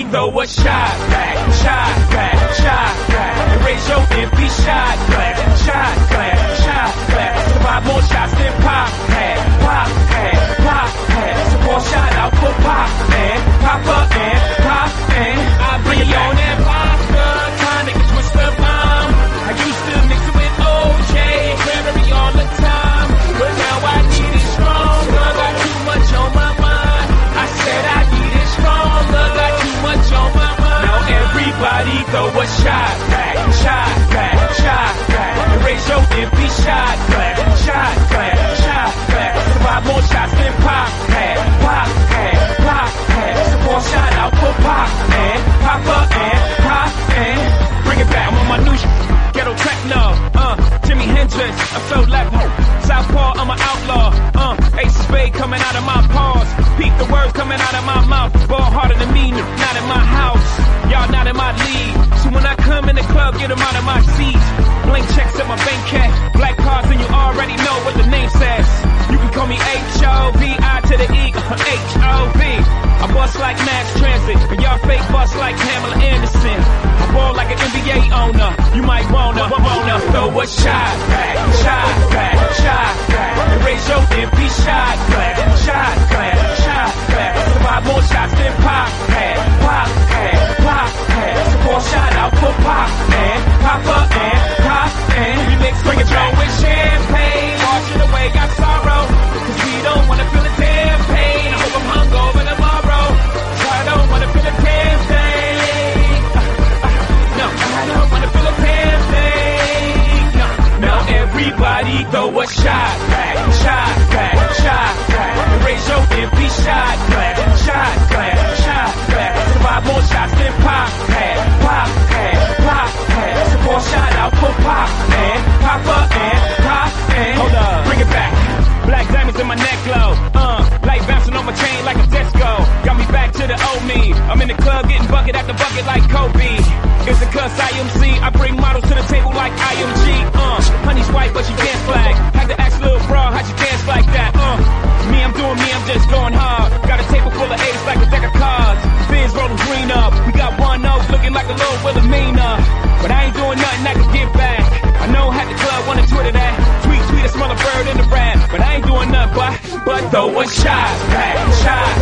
throw a shot back, shot back, shot back. And raise your empty shot glass, shot glass, shot glass. Survive more shots than Pop had, Pop had, Pop had. So pour shot out for Pop and Papa and Pop and I bring it on that vodka, tonic and twist the bomb. I used to mix it with OJ and cranberry all the time, but now I need it stronger. Got too much on my mind. I said I need it stronger. Got too much on my mind. Now everybody throw a shot back, shot back, shot back. And raise your empty shot glass, shot glass, shot glass. Survive more shots than Pop had, Pop had, Pop had. So pour shot out for Pop and Papa and Pop and bring it back. I'm on my new ghetto techno, Jimi Hendrix. I'm so left Southpaw, I'm an outlaw. Ace of spade coming out of my paws. Peep the words coming out of my mouth. Ball harder than me, not in my house. Y'all not in my league. So when I come in the club, get them out of my seats. Blank checks at my bank cat. Black cards and you already know what the name says. You can call me H-O-B-I to the E, H-O-B. I bust like Mass Transit, but y'all fake bust like Pamela Anderson. I ball like an NBA owner. You might wanna throw a shot back, shot back, shot back. And raise your empty shot glass, shot glass, shot glass. Survive more shots than Pop had, Pop had, Pop had. So pour shot out for Pop and Papa and Pop and we mix bring it down with champagne. Wash it away, got sorrow, cause we don't wanna feel the damn pain. I hope I'm hungover tomorrow, so I don't wanna feel the damn thing. No, I don't wanna feel the damn thing. No, now everybody throw a shot back, shot back, shot back. And raise your empty shot glass, shot glass, shot glass. Survive more shots than Pop had, Pop had, Pop had. So pour shot out for Pop and Papa and Pop and hold up, bring it back. Black diamonds in my neck glow, light bouncing on my chain like a disco. Got me back to the old me. I'm in the club getting bucket after bucket like Kobe. It's a cuss IMC. I bring models to the table like IMG. Honey's white but she dance flag. Had to ask little bro, how'd you dance like that? Me, I'm doing me, I'm just going hard. Got a table full of eights like a deck of cards. Fizz rolling green up. We got one note looking like a little Wilhelmina. But I ain't doing nothing I can get back. I know how the club wanna Twitter that. Tweet, I smell a bird in the rap. But I ain't doing nothing but throw a shot back, shot